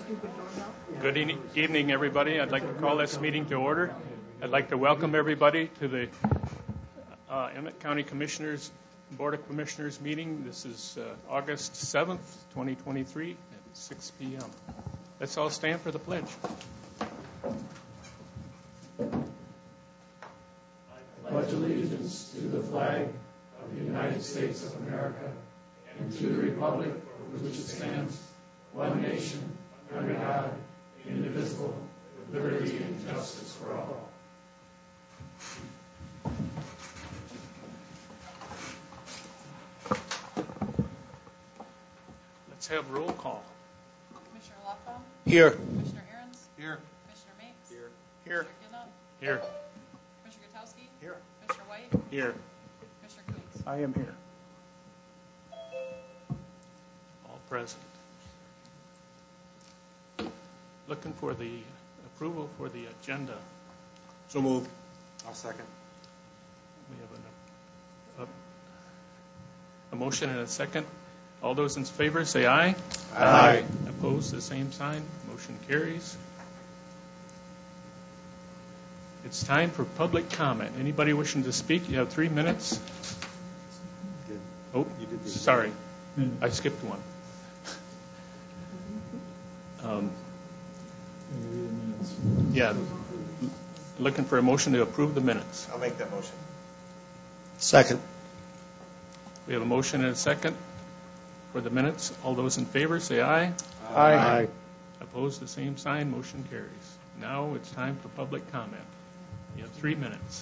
Good evening, everybody. I'd like to call this meeting to order. I'd like to welcome everybody to the Emmett County Commissioners Board of Commissioners meeting. This is August 7th, 2023 at 6 p.m. Let's all stand for the pledge. I pledge allegiance to the flag of the United States of America and to the republic for which it stands, one nation, under God, indivisible, with liberty and justice for all. Let's have roll call. Commissioner Loeffel? Here. Commissioner Aaron's? Here. Commissioner Mapes? Here. Here. Commissioner Gillett? Here. Commissioner Gutowski? Here. Commissioner White? Here. Commissioner Coons? I am here. All present. Looking for the approval for the agenda. So moved. I'll second. We have a motion and a second. All those in favor say aye. Aye. Opposed, the same sign. Motion carries. It's time for public comment. Anybody wishing to speak? You have 3 minutes. Good. Oh, You did this. sorry. I skipped one. Yeah. Looking for a motion to approve the minutes. I'll make that motion. Second. We have a motion and a second for the minutes. All those in favor say aye. Aye. Opposed, the same sign. Motion carries. Now it's time for public comment. You have 3 minutes.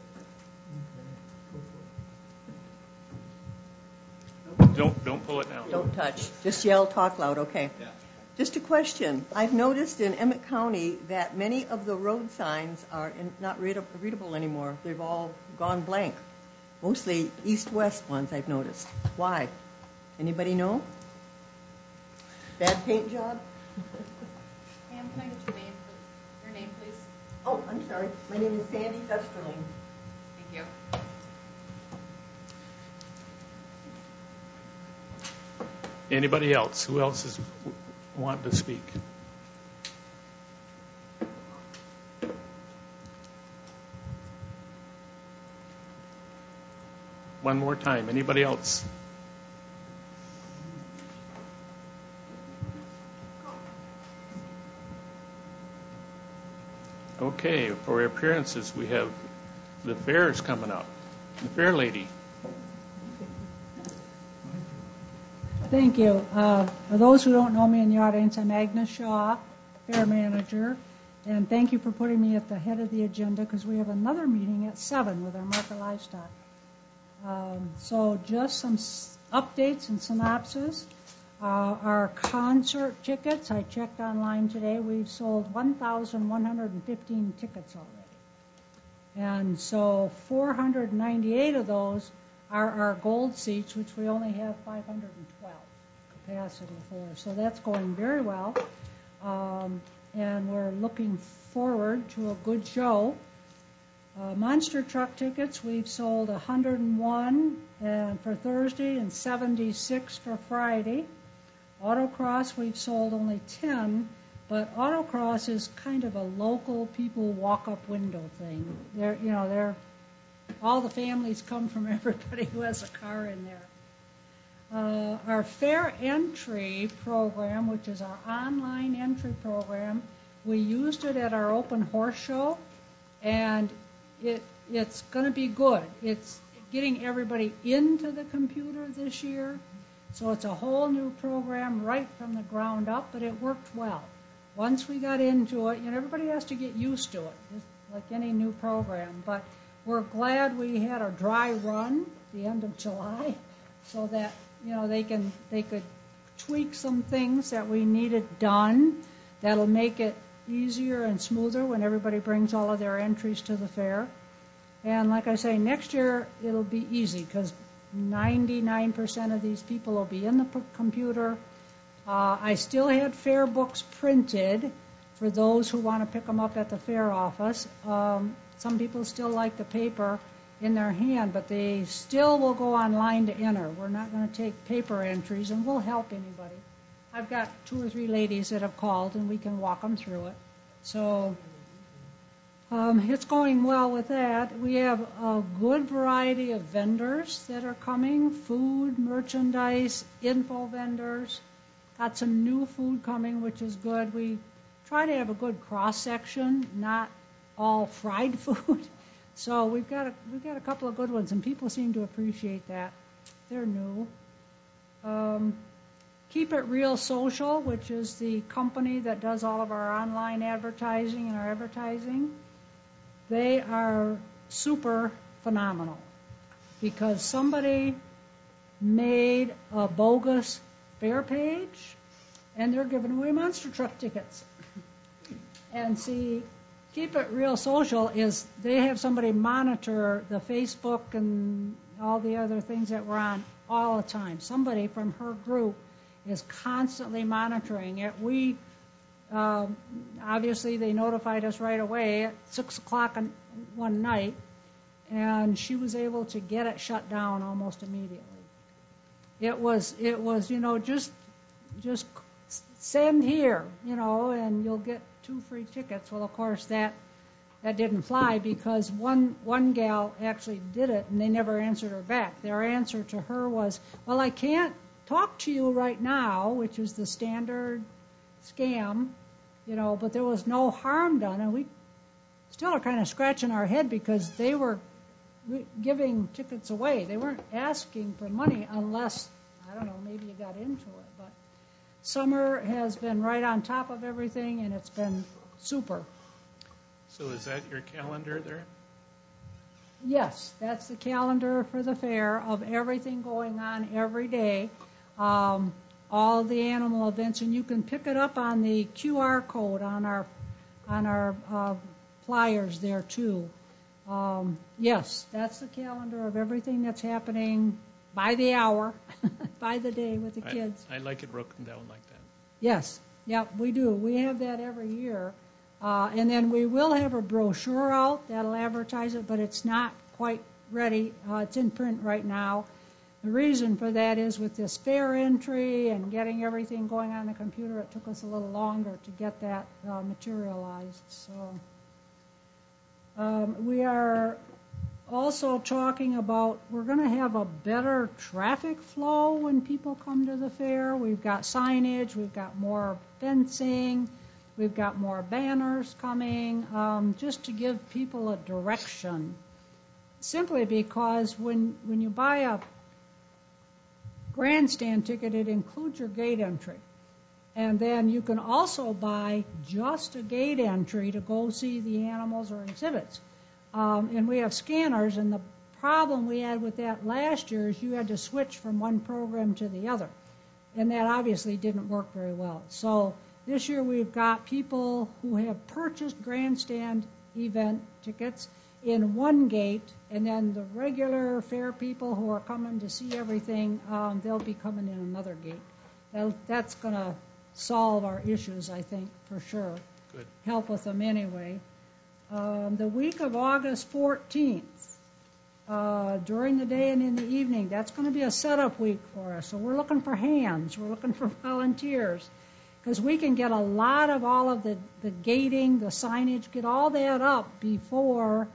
Don't pull it down. Don't touch. Just yell, talk loud, okay. Yeah. Just a question. I've noticed in Emmett County that many of the road signs are not readable anymore. They've all gone blank. Mostly east-west ones, I've noticed. Why? Anybody know? Bad paint job? Ma'am, can I get your name, please? Oh, I'm sorry. My name is Sandy Festerling. Thank you. Anybody else? Who else is wanting to speak? One more time. Anybody else? Okay, for appearances, we have the fairs coming up. The fair lady. Thank you. For those who don't know me in the audience, I'm Agnes Shaw, fair manager, and thank you for putting me at the head of the agenda because we have another meeting at 7 with our market livestock. So just some updates and synopsis. Our concert tickets, I checked online today, we've sold 1,115 tickets already. And so 498 of those are our gold seats, which we only have 512 capacity for. So that's going very well. And we're looking forward to a good show. Monster truck tickets, we've sold 101 for Thursday and 76 for Friday. Autocross, we've sold only 10, but autocross is kind of a local people walk-up window thing. They're all the families come from everybody who has a car in there. Our fair entry program, which is our online entry program, we used it at our open horse show, and it's going to be good. It's getting everybody into the computer this year, so it's a whole new program right from the ground up, but it worked well. Once we got into it, everybody has to get used to it, just like any new program, but we're glad we had a dry run the end of July so that, they could tweak some things that we needed done that'll make it easier and smoother when everybody brings all of their entries to the fair. And like I say, next year it'll be easy because 99% of these people will be in the computer. I still had fair books printed for those who want to pick them up at the fair office. Some people still like the paper in their hand, but they still will go online to enter. We're not going to take paper entries, and we'll help anybody I've got 2 or 3 ladies that have called, and we can walk them through it. So it's going well with that. We have a good variety of vendors that are coming, food, merchandise, info vendors. Got some new food coming, which is good. We try to have a good cross-section, not all fried food. So we've got a couple of good ones, and people seem to appreciate that. They're new. Keep It Real Social, which is the company that does all of our online advertising and our advertising. They are super phenomenal because somebody made a bogus fair page, and they're giving away monster truck tickets. And see, Keep It Real Social is they have somebody monitor the Facebook and all the other things that we're on all the time. Somebody from her group is constantly monitoring it. We obviously they notified us right away at 6 o'clock one night, and she was able to get it shut down almost immediately. It was just send here, and you'll get 2 free tickets. Well, of course that didn't fly because one gal actually did it and they never answered her back. Their answer to her was, well, I can't talk to you right now, which is the standard scam, but there was no harm done, and we still are kind of scratching our head because they were giving tickets away. They weren't asking for money unless, I don't know, maybe you got into it. But Summer has been right on top of everything, and it's been super. So is that your calendar there? Yes, that's the calendar for the fair of everything going on every day, all the animal events, and you can pick it up on the QR code on our flyers there too. Yes, that's the calendar of everything that's happening by the hour, by the day with the kids. I like it broken down like that. Yes, we do. We have that every year. And then we will have a brochure out that'll advertise it, but it's not quite ready. It's in print right now. The reason for that is with this fair entry and getting everything going on the computer, it took us a little longer to get that materialized. So we are also talking about we're going to have a better traffic flow when people come to the fair. We've got signage, we've got more fencing, we've got more banners coming, just to give people a direction. Simply because when you buy a grandstand ticket, it includes your gate entry. And then you can also buy just a gate entry to go see the animals or exhibits. And we have scanners, and the problem we had with that last year is you had to switch from one program to the other. And that obviously didn't work very well. So this year we've got people who have purchased grandstand event tickets in one gate, and then the regular fair people who are coming to see everything, they'll be coming in another gate. That's going to solve our issues, I think, for sure. Good. Help with them anyway. The week of August 14th, during the day and in the evening, that's going to be a setup week for us. So we're looking for hands. We're looking for volunteers. Because we can get a lot of all of the gating, the signage, get all that up before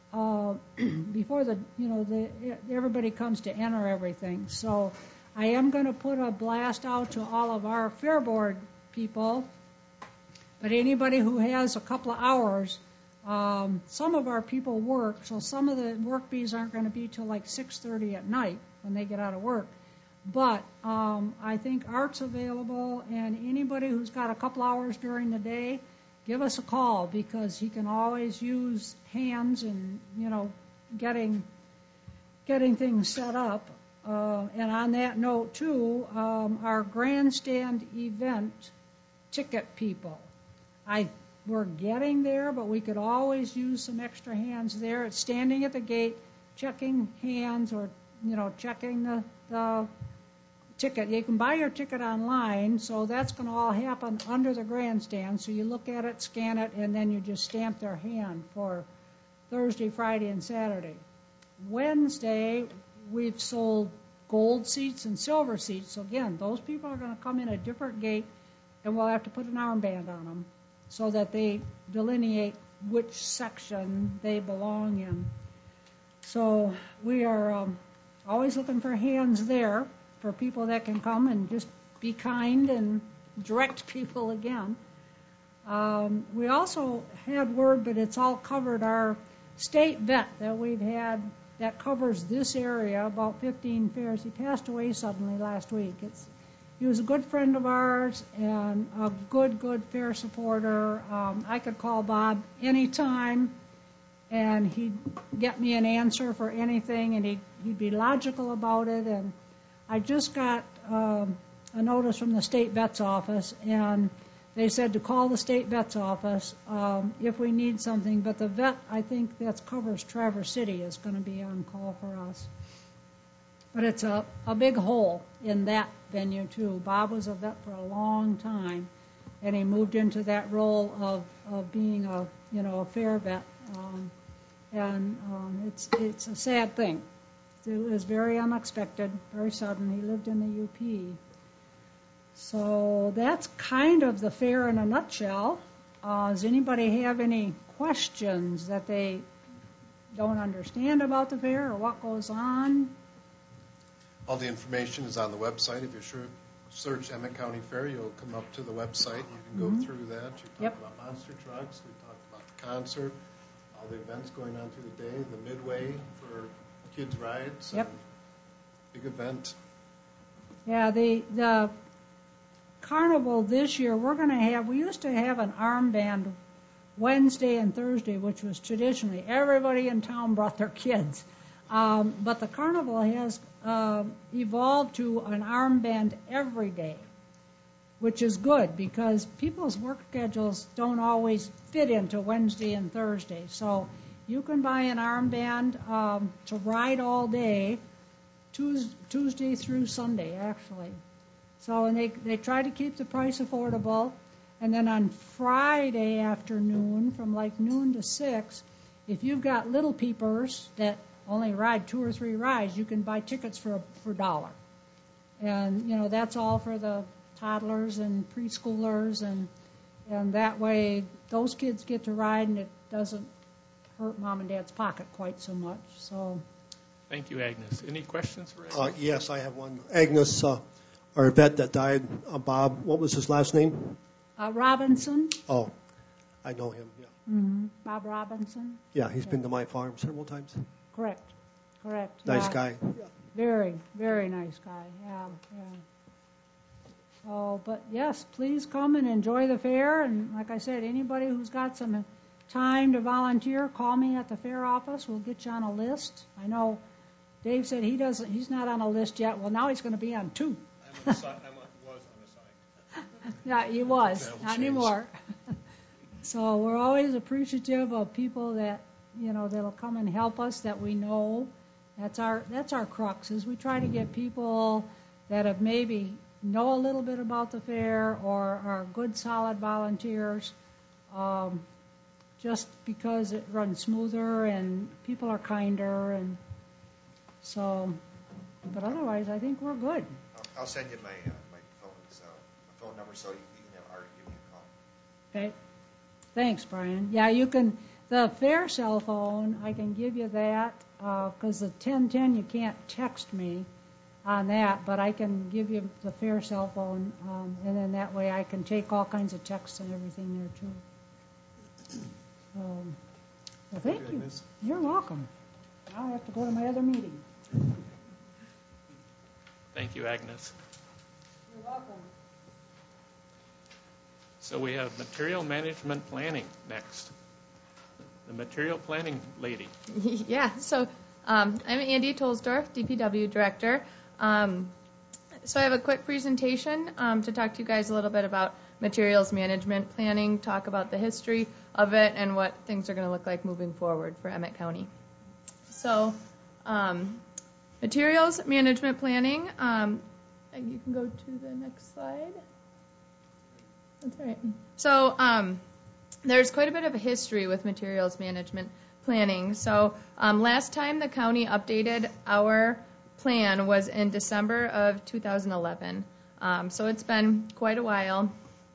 everybody comes to enter everything. So I am going to put a blast out to all of our fair board people, but anybody who has a couple of hours, some of our people work, so some of the work bees aren't going to be till like 6:30 at night when they get out of work. But I think Art's available, and anybody who's got a couple hours during the day, give us a call because he can always use hands and, getting things set up. And on that note, too, our grandstand event ticket people, we're getting there, but we could always use some extra hands there. It's standing at the gate, checking hands or, checking the ticket. You can buy your ticket online, so that's going to all happen under the grandstand. So you look at it, scan it, and then you just stamp their hand for Thursday, Friday, and Saturday. Wednesday, we've sold gold seats and silver seats. So again, those people are going to come in a different gate, and we'll have to put an armband on them so that they delineate which section they belong in. So we are always looking for hands there for people that can come and just be kind and direct people again. We also had word, but it's all covered, our state vet that we've had that covers this area, about 15 fairs. He passed away suddenly last week. He was a good friend of ours and a good fair supporter. I could call Bob anytime, and he'd get me an answer for anything, and he'd be logical about it. And I just got a notice from the state vet's office, and they said to call the state vet's office if we need something. But the vet, I think that covers Traverse City, is going to be on call for us. But it's a big hole in that venue, too. Bob was a vet for a long time, and he moved into that role of being a fair vet. It's a sad thing. It was very unexpected, very sudden. He lived in the UP. So that's kind of the fair in a nutshell. Does anybody have any questions that they don't understand about the fair or what goes on? All the information is on the website. If you search Emmett County Fair, you'll come up to the website. You can go through that. You talk about monster trucks. We talked about the concert, all the events going on through the day, the midway for kids' rides. Yep. Big event. Yeah, the carnival this year, we used to have an armband Wednesday and Thursday, which was traditionally everybody in town brought their kids. But the carnival has evolved to an armband every day, which is good because people's work schedules don't always fit into Wednesday and Thursday. So you can buy an armband to ride all day, Tuesday through Sunday, actually. So, and they try to keep the price affordable. And then on Friday afternoon, from like noon to 6, if you've got little peepers that only ride 2 or 3 rides, you can buy tickets for $1. And, that's all for the toddlers and preschoolers. And that way, those kids get to ride, and it doesn't hurt Mom and Dad's pocket quite so much. So. Thank you, Agnes. Any questions for Agnes? Yes, I have one. Agnes, our vet that died, Bob, what was his last name? Robinson. Oh, I know him, yeah. Mm-hmm. Bob Robinson. Yeah, he's been to my farm several times. Correct. Nice guy. Very, very nice guy, yeah. So, but yes, please come and enjoy the fair. And like I said, anybody who's got some time to volunteer, call me at the fair office. We'll get you on a list. I know Dave said he's not on a list yet. Well, now he's going to be on 2. I was on the site. Yeah, he was. That'll Not change. anymore. So we're always appreciative of people that, that'll come and help us that we know. That's our crux, is we try to get people that have maybe know a little bit about the fair or are good, solid volunteers, just because it runs smoother and people are kinder. And so, but otherwise, I think we're good. I'll send you my phone number so you can have Art give me a call. Okay. Thanks, Brian. Yeah, you can. The fair cell phone, I can give you that because the 1010 you can't text me on that, but I can give you the fair cell phone, and then that way I can take all kinds of texts and everything there too. Well, thank you. You're welcome. Now I have to go to my other meeting. Thank you, Agnes. You're welcome. So we have material management planning next. The material planning lady. Yeah, so I'm Andy Tolsdorf, DPW Director. So I have a quick presentation to talk to you guys a little bit about materials management planning, talk about the history of it and what things are going to look like moving forward for Emmett County. So materials management planning, you can go to the next slide. That's right. So there's quite a bit of a history with materials management planning. So last time the county updated our plan was in December of 2011. So it's been quite a while.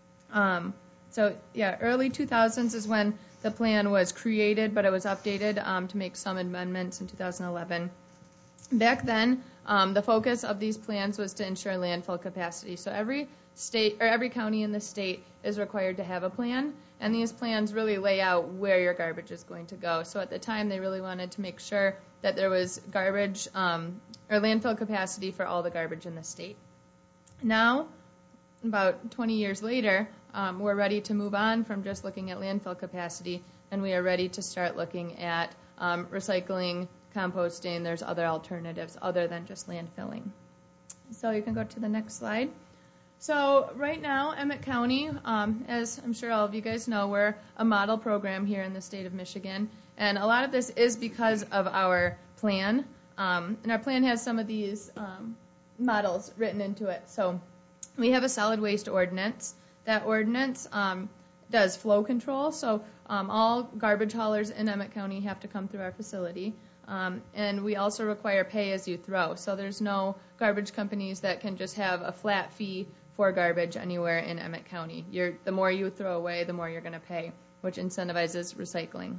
Early 2000s is when the plan was created, but it was updated to make some amendments in 2011. Back then, the focus of these plans was to ensure landfill capacity. So every state or every county in the state is required to have a plan, and these plans really lay out where your garbage is going to go. So at the time, they really wanted to make sure that there was garbage or landfill capacity for all the garbage in the state. Now, about 20 years later, we're ready to move on from just looking at landfill capacity, and we are ready to start looking at recycling, composting. There's other alternatives other than just landfilling. So you can go to the next slide. So right now, Emmett County, as I'm sure all of you guys know, we're a model program here in the state of Michigan, and a lot of this is because of our plan, and our plan has some of these models written into it. So we have a solid waste ordinance. That ordinance does flow control, so all garbage haulers in Emmett County have to come through our facility. And we also require pay as you throw. So there's no garbage companies that can just have a flat fee for garbage anywhere in Emmett County. The more you throw away, the more you're going to pay, which incentivizes recycling.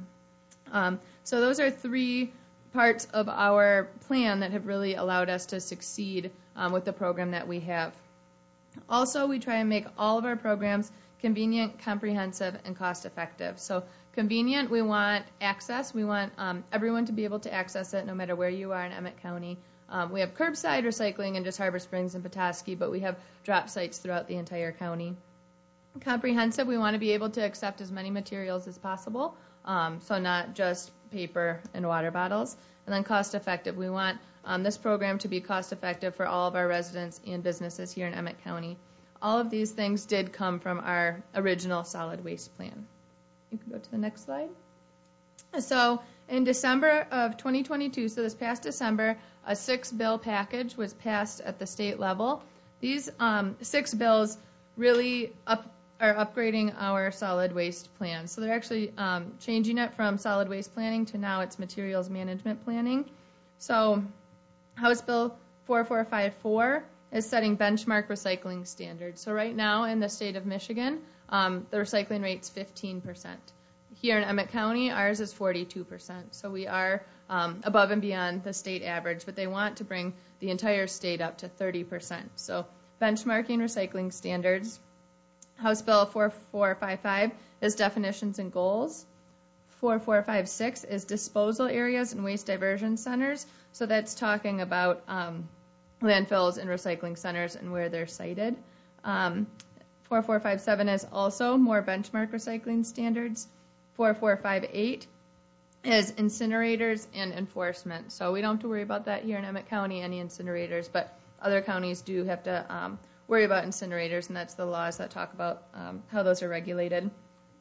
So those are three parts of our plan that have really allowed us to succeed with the program that we have. Also, we try and make all of our programs convenient, comprehensive, and cost-effective. So convenient, we want access. We want everyone to be able to access it no matter where you are in Emmett County. We have curbside recycling in just Harbor Springs and Petoskey, but we have drop sites throughout the entire county. Comprehensive, we want to be able to accept as many materials as possible, so not just paper and water bottles. And then cost-effective, we want this program to be cost-effective for all of our residents and businesses here in Emmett County. All of these things did come from our original solid waste plan. You can go to the next slide. So in December of 2022, so this past December, a 6-bill package was passed at the state level. These 6 bills really are upgrading our solid waste plan. So they're actually changing it from solid waste planning to now it's materials management planning. So House Bill 4454 is setting benchmark recycling standards. So right now in the state of Michigan, the recycling rate's 15%. Here in Emmett County, ours is 42%. So we are above and beyond the state average, but they want to bring the entire state up to 30%. So benchmarking recycling standards. House Bill 4455 is definitions and goals. 4456 is disposal areas and waste diversion centers. So that's talking about landfills and recycling centers and where they're sited. 4457 is also more benchmark recycling standards. 4458 is incinerators and enforcement. So we don't have to worry about that here in Emmett County, any incinerators, but other counties do have to worry about incinerators, and that's the laws that talk about how those are regulated.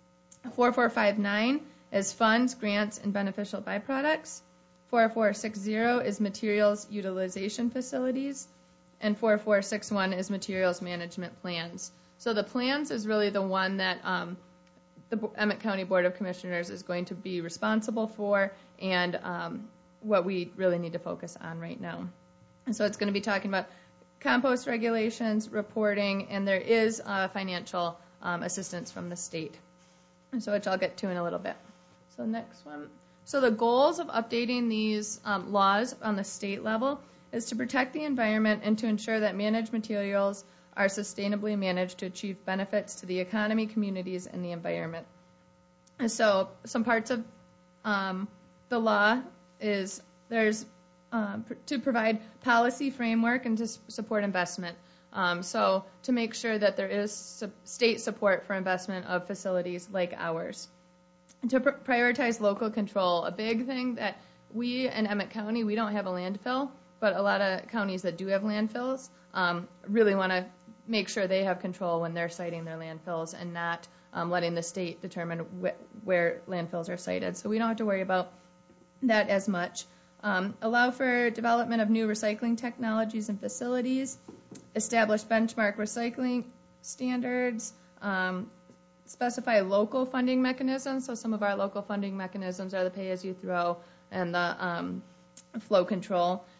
4459 is funds, grants, and beneficial byproducts. 4460 is materials utilization facilities, and 4461 is materials management plans. So the plans is really the one that the Emmett County Board of Commissioners is going to be responsible for, and what we really need to focus on right now. And so it's going to be talking about compost regulations, reporting, and there is financial assistance from the state, and so which I'll get to in a little bit. So next one. So the goals of updating these laws on the state level is to protect the environment and to ensure that managed materials are sustainably managed to achieve benefits to the economy, communities, and the environment. And so some parts of the law is there's to provide policy framework and to support investment. So to make sure that there is state support for investment of facilities like ours. And to prioritize local control, a big thing that we in Emmett County, we don't have a landfill, but a lot of counties that do have landfills really want to make sure they have control when they're siting their landfills and not letting the state determine where landfills are sited. So we don't have to worry about that as much. Allow for development of new recycling technologies and facilities, establish benchmark recycling standards, specify local funding mechanisms. So some of our local funding mechanisms are the pay-as-you-throw and the flow control.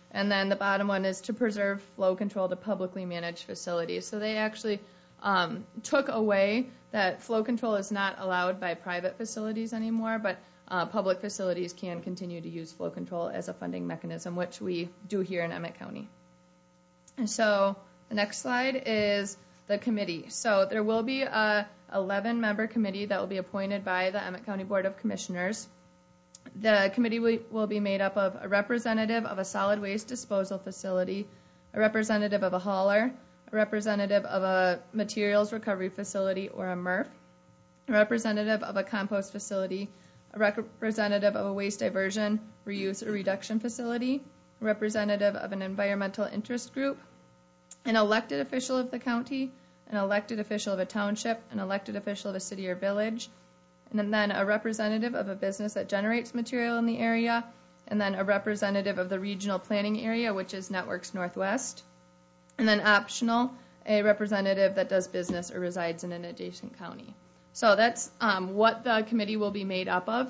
And then the bottom one is to preserve flow control to publicly managed facilities. So they actually took away that flow control is not allowed by private facilities anymore, but public facilities can continue to use flow control as a funding mechanism, which we do here in Emmett County. And so the next slide is the committee. So there will be a 11-member committee that will be appointed by the Emmett County Board of Commissioners. The committee will be made up of a representative of a solid waste disposal facility, a representative of a hauler, a representative of a materials recovery facility or a MRF, a representative of a compost facility, a representative of a waste diversion, reuse, or reduction facility, a representative of an environmental interest group, an elected official of the county, an elected official of a township, an elected official of a city or village, and then a representative of a business that generates material in the area, and then a representative of the regional planning area, which is Networks Northwest, and then optional, a representative that does business or resides in an adjacent county. So that's what the committee will be made up of.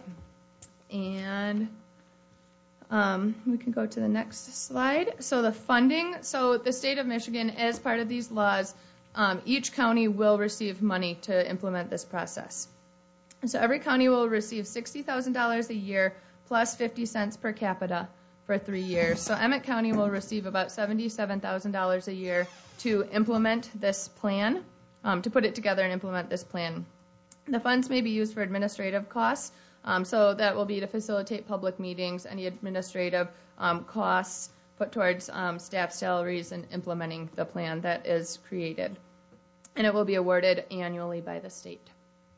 And we can go to the next slide. So the funding, so the state of Michigan, as part of these laws, each county will receive money to implement this process. So every county will receive $60,000 a year plus 50 cents per capita for 3 years. So Emmett County will receive about $77,000 a year to implement this plan, to put it together and implement this plan. The funds may be used for administrative costs, so that will be to facilitate public meetings, any administrative costs put towards staff salaries and implementing the plan that is created. And it will be awarded annually by the state.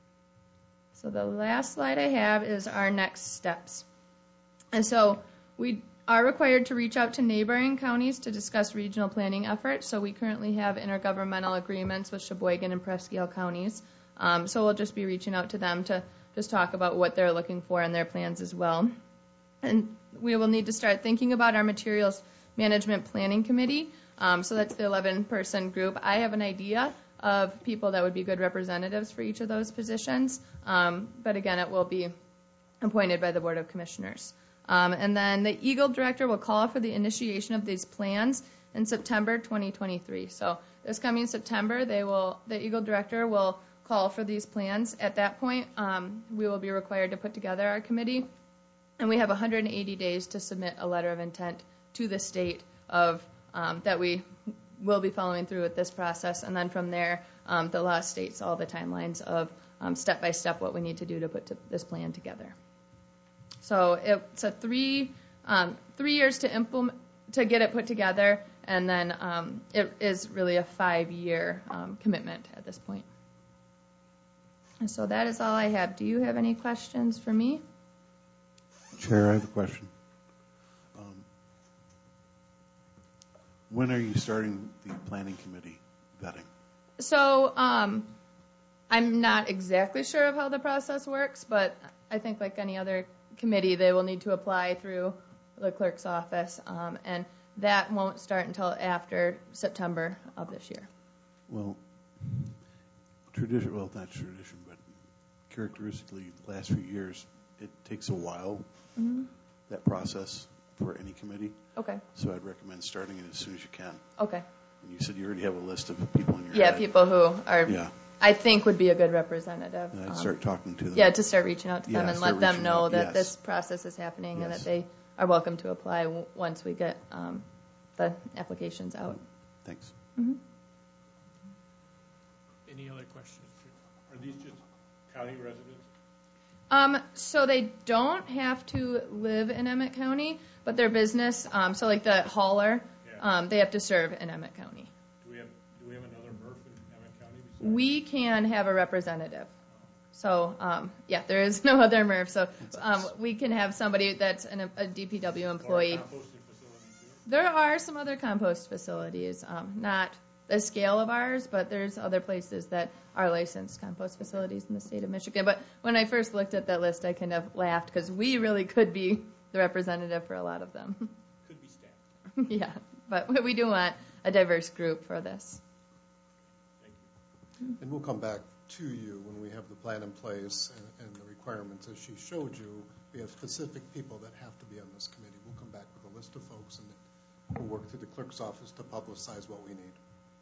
So the last slide I have is our next steps. And so we are required to reach out to neighboring counties to discuss regional planning efforts. So we currently have intergovernmental agreements with Sheboygan and Presque Isle counties. So we'll just be reaching out to them to just talk about what they're looking for in their plans as well. And we will need to start thinking about our materials management planning committee. So that's the 11-person group. I have an idea of people that would be good representatives for each of those positions. But again, it will be appointed by the Board of Commissioners. And then the EGLE director will call for the initiation of these plans in September 2023. So this coming September, the EGLE director will call for these plans. At that point, we will be required to put together our committee. And we have 180 days to submit a letter of intent to the state of that we will be following through with this process. And then from there, the law states all the timelines of step-by-step what we need to do to put this plan together. So it's a 3 years to implement, to get it put together, and then it is really a 5-year commitment at this point. And so that is all I have. Do you have any questions for me? Chair, I have a question. When are you starting the planning committee vetting? So I'm not exactly sure of how the process works, but I think like any other committee, they will need to apply through the clerk's office, and that won't start until after September of this year. Well, not tradition, but characteristically, the last few years, it takes a while, that process for any committee. Okay. So I'd recommend starting it as soon as you can. Okay. And you said you already have a list of people in your Yeah, head. people who are, I think, would be a good representative. And I'd start talking to them. Yeah, to start reaching out to them and let them know that yes. this process is happening and that they are welcome to apply once we get the applications out. Thanks. Mm-hmm. Any other questions? Are these just county residents? So they don't have to live in Emmett County, but their business, so like the hauler, they have to serve in Emmett County. Do we have another MRF in Emmett County? We can have a representative. So, there is no other MRF. So we can have somebody that's a DPW employee. Or a composting facility too? There are some other compost facilities, not the scale of ours, but there's other places that are licensed compost facilities in the state of Michigan. But when I first looked at that list, I kind of laughed because we really could be the representative for a lot of them. Could be staffed. Yeah, but we do want a diverse group for this. Thank you. And we'll come back to you when we have the plan in place and the requirements. As she showed you, we have specific people that have to be on this committee. We'll come back with a list of folks and we'll work through the clerk's office to publicize what we need.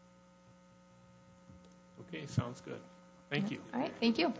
Okay, sounds good. Thank you. All right, thank you.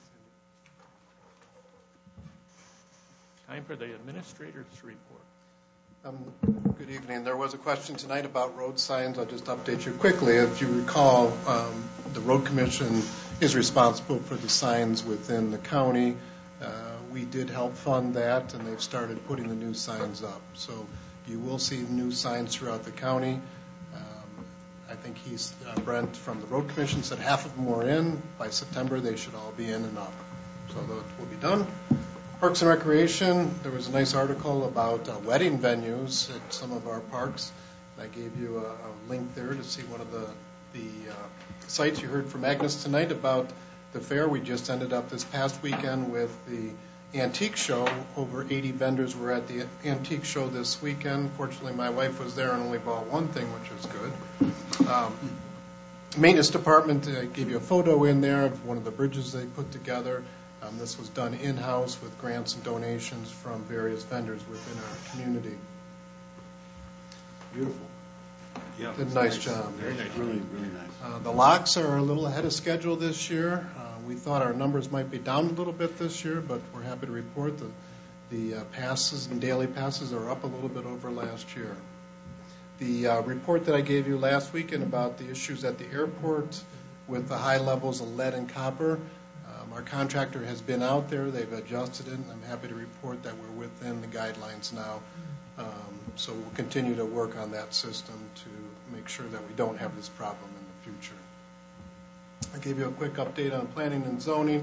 Time for the administrator's report. Good evening. There was a question tonight about road signs. I'll just update you quickly. If you recall, the Road Commission is responsible for the signs within the county. We did help fund that, and they've started putting the new signs up. So you will see new signs throughout the county. I think Brent from the Road Commission said half of them were in. By September, they should all be in and up. So that will be done. Parks and Recreation, there was a nice article about wedding venues at some of our parks. I gave you a link there to see one of the sites. You heard from Agnes tonight about the fair. We just ended up this past weekend with the antique show. Over 80 vendors were at the antique show this weekend. Fortunately, my wife was there and only bought one thing, which was good. Maintenance Department, I gave you a photo in there of one of the bridges they put together. This was done in-house with grants and donations from various vendors within our community. Beautiful. Yeah, did a nice job. Very nice. Really, really nice. The locks are a little ahead of schedule this year. We thought our numbers might be down a little bit this year, but we're happy to report that the passes and daily passes are up a little bit over last year. The report that I gave you last weekend about the issues at the airport with the high levels of lead and copper, our contractor has been out there. They've adjusted it, and I'm happy to report that we're within the guidelines now. So we'll continue to work on that system to make sure that we don't have this problem in the future. I gave you a quick update on planning and zoning.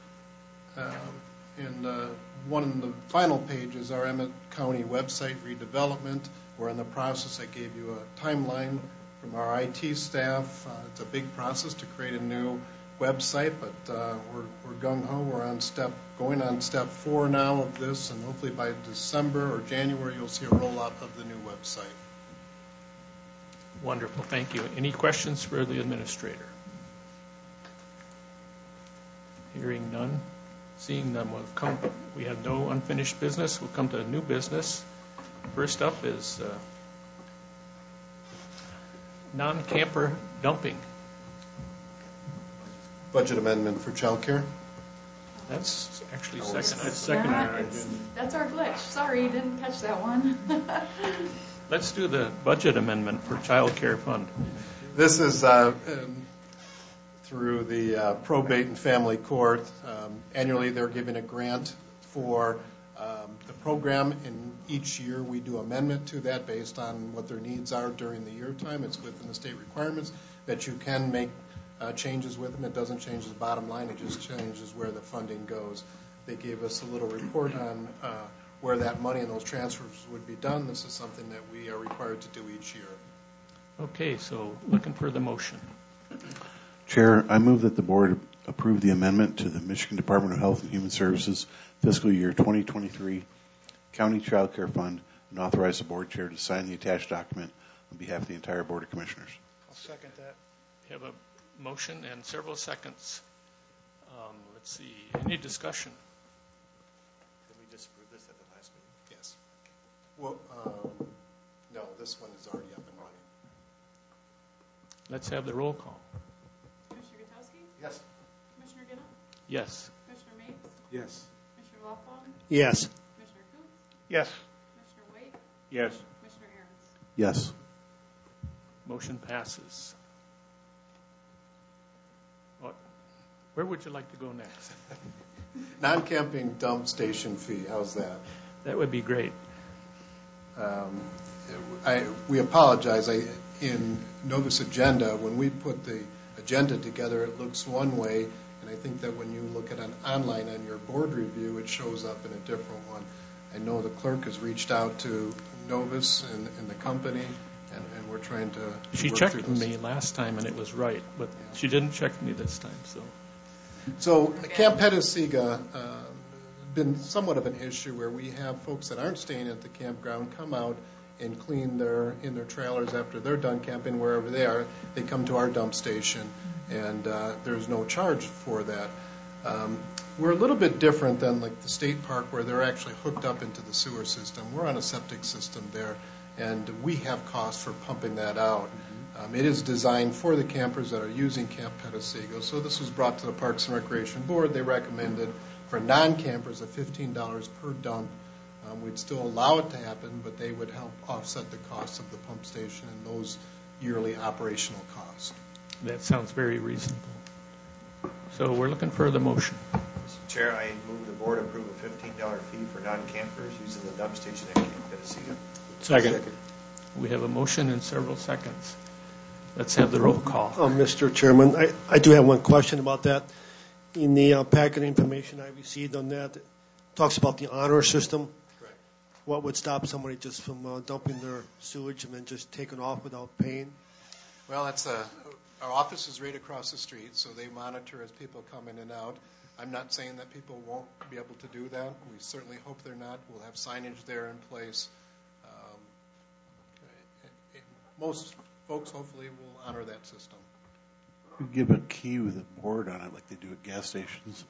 One of the final pages, our Emmett County website redevelopment. We're in the process. I gave you a timeline from our IT staff. It's a big process to create a new website, but we're gung-ho. We're going on step 4 now of this, and hopefully by December or January you'll see a rollout of the new website. Wonderful, thank you. Any questions for the administrator? Hearing none, seeing none, we have no unfinished business. We'll come to new business. First up is non-camper dumping. Budget amendment for child care. That's actually second. That's our glitch. Sorry, didn't catch that one. Let's do the budget amendment for child care fund. This is through the probate and family court. Annually, they're given a grant for the program, and each year we do amendment to that based on what their needs are during the year time. It's within the state requirements that you can make changes with them. It doesn't change the bottom line. It just changes where the funding goes. They gave us a little report on where that money and those transfers would be done. This is something that we are required to do each year. Okay, so looking for the motion. Chair, I move that the board approve the amendment to the Michigan Department of Health and Human Services fiscal year 2023 County Child Care Fund and authorize the board chair to sign the attached document on behalf of the entire Board of Commissioners. I'll second that. We have a motion and several seconds. Let's see. Any discussion? Did we just approve this at the last meeting? Yes. Well, no, this one is already up and running. Let's have the roll call. Commissioner Gutowski? Yes. Commissioner Ginna? Yes. Commissioner Mapes? Yes. Commissioner Loeffbaum? Yes. Commissioner Coots? Yes. Commissioner White? Yes. Commissioner Aaron's? Yes. Motion passes. Where would you like to go next? Non-camping dump station fee. How's that? That would be great. We apologize. In Novus Agenda, when we put the agenda together, it looks one way, and I think that when you look at an online on your board review, it shows up in a different one. I know the clerk has reached out to Novus and the company, and we're trying to. She checked me last time, and it was right, but she didn't check me this time. So Camp Petasiga been somewhat of an issue where we have folks that aren't staying at the campground come out and clean in their trailers after they're done camping wherever they are. They come to our dump station, and there's no charge for that. We're a little bit different than like the state park where they're actually hooked up into the sewer system. We're on a septic system there, and we have costs for pumping that out. It is designed for the campers that are using Camp Petasegal. So this was brought to the Parks and Recreation Board. They recommended for non-campers a $15 per dump. We'd still allow it to happen, but they would help offset the cost of the pump station and those yearly operational costs. That sounds very reasonable. So we're looking for the motion. Mr. Chair, I move the board approve a $15 fee for non-campers using the dump station at Camp Petasegal. Second. We have a motion in several seconds. Let's have the roll call. Mr. Chairman, I do have one question about that. In the packet information I received on that, it talks about the honor system. Correct. What would stop somebody just from dumping their sewage and then just taking off without paying? Well, our office is right across the street, so they monitor as people come in and out. I'm not saying that people won't be able to do that. We certainly hope they're not. We'll have signage there in place. Most folks hopefully will honor that system. You give a key with a board on it like they do at gas stations.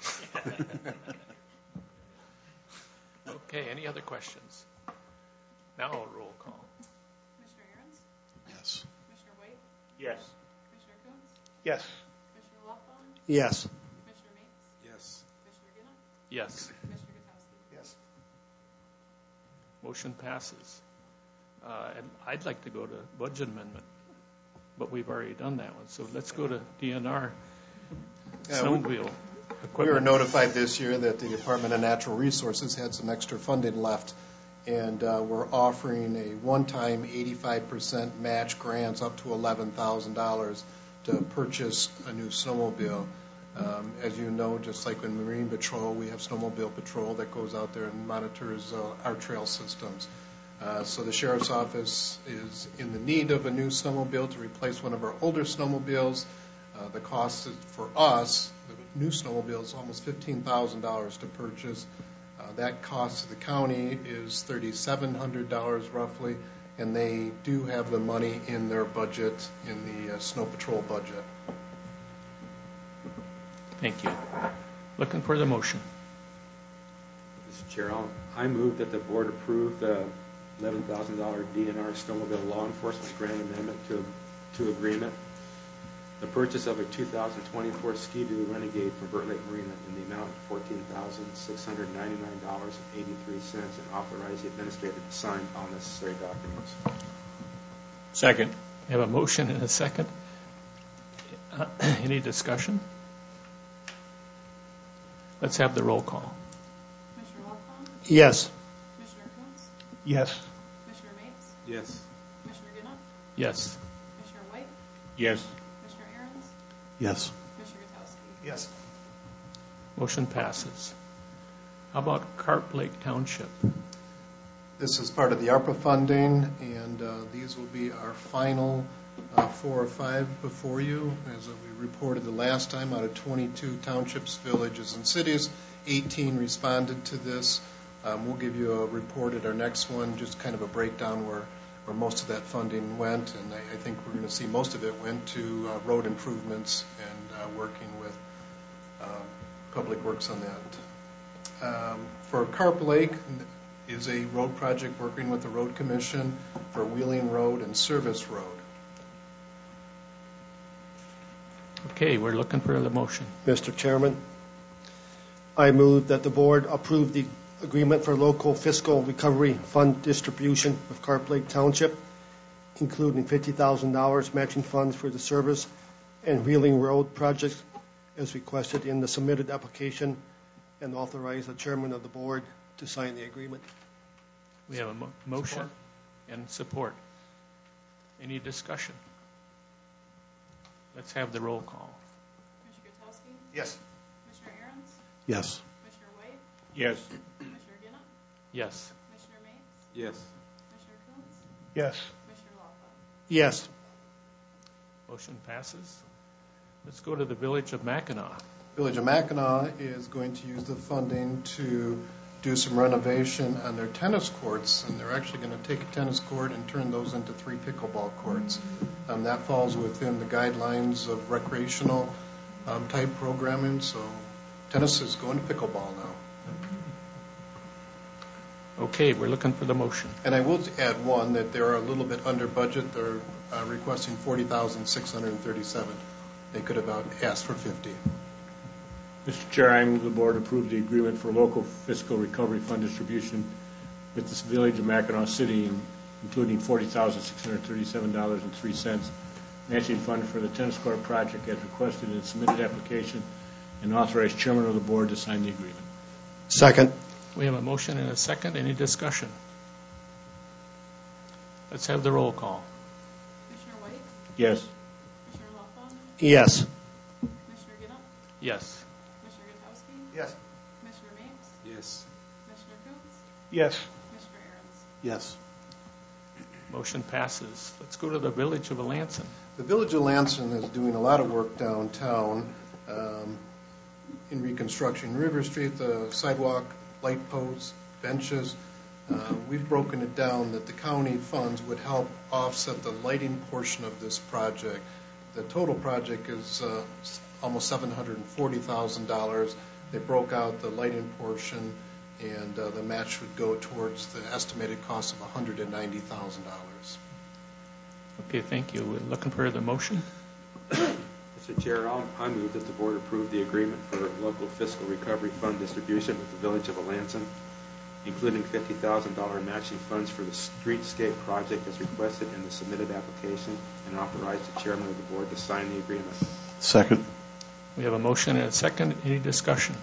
Okay, any other questions? Now roll call. Commissioner Aaron's? Yes. Commissioner White? Yes. Commissioner Coons? Yes. Commissioner Loeffbaum? Yes. Commissioner Mates? Yes. Commissioner Ginnup? Yes. Commissioner Gutowski? Yes. Motion passes. And I'd like to go to budget amendment, but we've already done that one. So let's go to DNR snowmobile equipment. We were notified this year that the Department of Natural Resources had some extra funding left, and we're offering a one-time 85% match grants up to $11,000 to purchase a new snowmobile. As you know, just like in Marine Patrol, we have Snowmobile Patrol that goes out there and monitors our trail systems. So the Sheriff's Office is in the need of a new snowmobile to replace one of our older snowmobiles. The cost for us, the new snowmobile, is almost $15,000 to purchase. That cost to the county is $3,700 roughly, and they do have the money in their budget, in the Snow Patrol budget. Thank you. Looking for the motion. Mr. Chair, I move that the board approve the $11,000 DNR snowmobile law enforcement grant amendment to agreement. The purchase of a 2024 Ski-Doo Renegade from Burt Lake Marina in the amount of $14,699.83 and authorize the administrator to sign all necessary documents. Second. We have a motion and a second. Any discussion? Let's have the roll call. Commissioner Loeffbaum? Yes. Commissioner Coons? Yes. Commissioner Mates? Yes. Commissioner Ginnup? Yes. Commissioner White? Yes. Commissioner Aaron's? Yes. Commissioner Gutowski? Yes. Motion passes. How about Carp Lake Township? This is part of the ARPA funding, and these will be our final 4 or 5 before you. As we reported the last time, out of 22 townships, villages, and cities, 18 responded to this. We'll give you a report at our next one, just kind of a breakdown where most of that funding went, and I think we're going to see most of it went to road improvements and working with Public Works on that. For Carp Lake is a road project working with the Road Commission for Wheeling Road and Service Road. Okay, we're looking for the motion. Mr. Chairman, I move that the board approve the agreement for local fiscal recovery fund distribution with Carp Lake Township, including $50,000 matching funds for the service and Wheeling Road projects as requested in the submitted application, and authorize the chairman of the board to sign the agreement. We have a motion and support. Any discussion? Let's have the roll call. Commissioner Gutowski? Yes. Commissioner Aaron's? Yes. Commissioner White? Yes. Commissioner Ginnup? Yes. Commissioner Mates? Yes. Commissioner Coons? Yes. Commissioner Loeffbaum? Yes. Motion passes. Let's go to the Village of Mackinac. Village of Mackinac is going to use the funding to do some renovation on their tennis courts, and they're actually going to take a tennis court and turn those into 3 pickleball courts. That falls within the guidelines of recreational type programming, so tennis is going to pickleball now. Okay, we're looking for the motion. And I will add one, that they're a little bit under budget. They're requesting $40,637. They could have asked for 50. Mr. Chair, I move the board approve the agreement for local fiscal recovery fund distribution with the Village of Mackinac City, including $40,637.03 matching fund for the tennis court project as requested in the submitted application, and authorize chairman of the board to sign the agreement. Second. We have a motion and a second. Any discussion? Let's have the roll call. Commissioner White? Yes. Commissioner Loeffler? Yes. Commissioner Ginnett? Yes. Commissioner Gutowski? Yes. Commissioner Mapes? Yes. Commissioner Coates? Yes. Commissioner Aaron's? Yes. Motion passes. Let's go to the Village of Alanson. The Village of Lansing is doing a lot of work downtown in reconstructing River Street, the sidewalk, light posts, benches. We've broken it down that the county funds would help offset the lighting portion of this project. The total project is almost $740,000. They broke out the lighting portion, and the match would go towards the estimated cost of $190,000. Okay, thank you. We're looking for the motion. Mr. Chair, I move that the board approve the agreement for local fiscal recovery fund distribution with the Village of Alanson, including $50,000 matching funds for the streetscape project as requested in the submitted application, and authorize the chairman of the board to sign the agreement. Second. We have a motion and a second. Any discussion?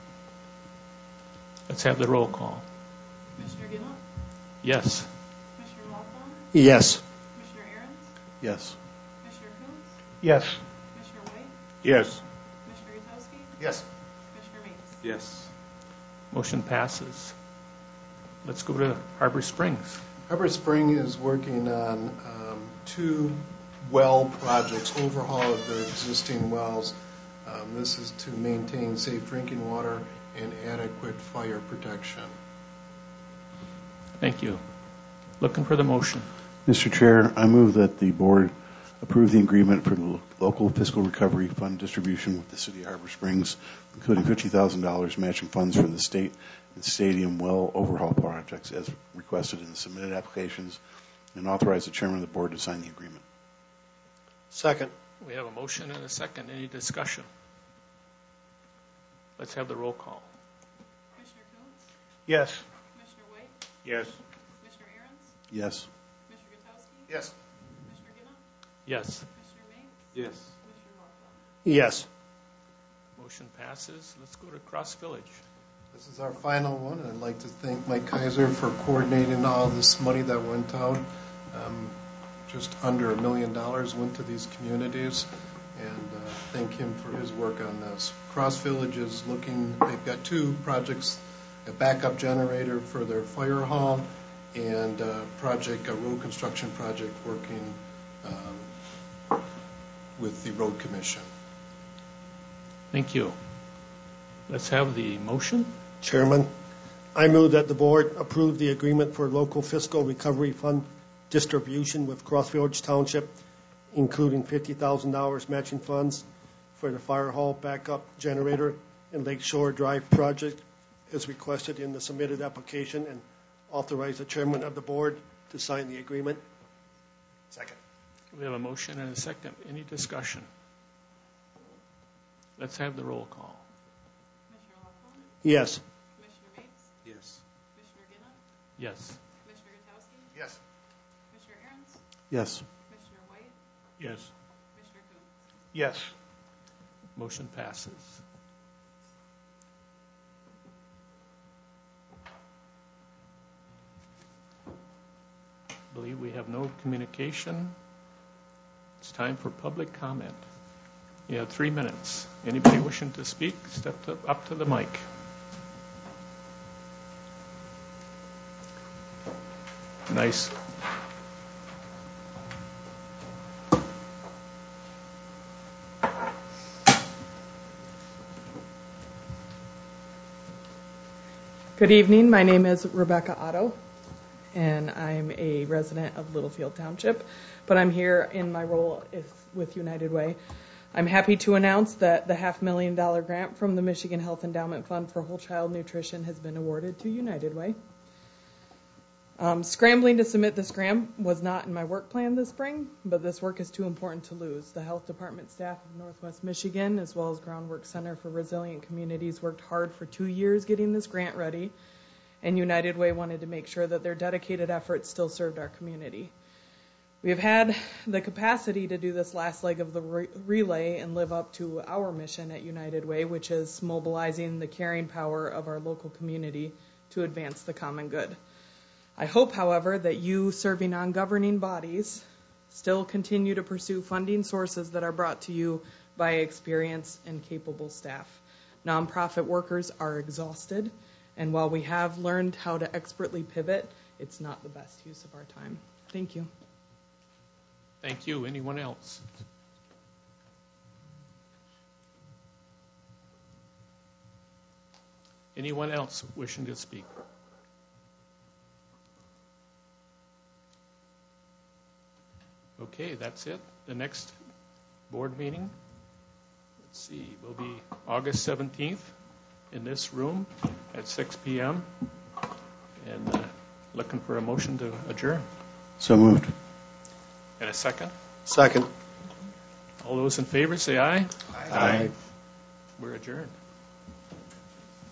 Let's have the roll call. Commissioner Ginnett? Yes. Commissioner Loeffler? Yes. Commissioner Aaron's? Yes. Commissioner Coates? Yes. Commissioner White? Yes. Commissioner Gutowski? Yes. Commissioner Mapes? Yes. Motion passes. Let's go to Harbor Springs. Harbor Spring is working on two well projects, overhaul of their existing wells. This is to maintain safe drinking water and adequate fire protection. Thank you. Looking for the motion. Mr. Chair, I move that the board approve the agreement for the local fiscal recovery fund distribution with the City of Harbor Springs, including $50,000 matching funds for the state and stadium well overhaul projects as requested in the submitted applications, and authorize the chairman of the board to sign the agreement. Second. We have a motion and a second. Any discussion? Let's have the roll call. Commissioner Coates? Yes. Commissioner White? Yes. Commissioner Aaron's? Yes. Commissioner Gutowski? Yes. Commissioner Ginnett? Yes. Commissioner Mapes? Yes. Commissioner Loeffler? Yes. Motion passes. Let's go to Cross Village. This is our final one, and I'd like to thank Mike Kaiser for coordinating all this money that went out. Just under $1 million went to these communities, and thank him for his work on this. Cross Village is looking, they've got two projects, a backup generator for their fire hall, and a road construction project working with the road commission. Thank you. Let's have the motion. Chairman, I move that the board approve the agreement for local fiscal recovery fund distribution with Cross Village Township, including $50,000 matching funds for the fire hall backup generator and Lake Shore Drive project as requested in the submitted application, and authorize the chairman of the board to sign the agreement. Second. We have a motion and a second. Any discussion? Let's have the roll call. Commissioner Loeffler? Yes. Commissioner Mapes? Yes. Commissioner Ginnett? Yes. Commissioner Gutowski? Yes. Commissioner Aaron's? Yes. Commissioner White? Yes. Commissioner Coates? Yes. Motion passes. I believe we have no communication. It's time for public comment. You have 3 minutes. Anybody wishing to speak, step up to the mic. Nice. Good evening. My name is Rebecca Otto, and I'm a resident of Littlefield Township, but I'm here in my role with United Way. I'm happy to announce that the $500,000 grant from the Michigan Health Endowment Fund for Whole Child Nutrition has been awarded to United Way. Scrambling to submit this grant was not in my work plan this spring, but this work is too important to lose. The Health Department staff of Northwest Michigan, as well as Groundwork Center for Resilient Communities, worked hard for 2 years getting this grant ready, and United Way wanted to make sure that their dedicated efforts still served our community. We have had the capacity to do this last leg of the relay and live up to our mission at United Way, which is mobilizing the caring power of our local community to advance the common good. I hope, however, that you, serving on governing bodies, still continue to pursue funding sources that are brought to you by experienced and capable staff. Nonprofit workers are exhausted, and while we have learned how to expertly pivot, it's not the best use of our time. Thank you. Thank you. Anyone else? Anyone else wishing to speak? Okay, that's it. The next board meeting, let's see, will be August 17th in this room at 6 p.m. And looking for a motion to adjourn. So moved. And a second? Second. All those in favor say aye. Aye. We're adjourned.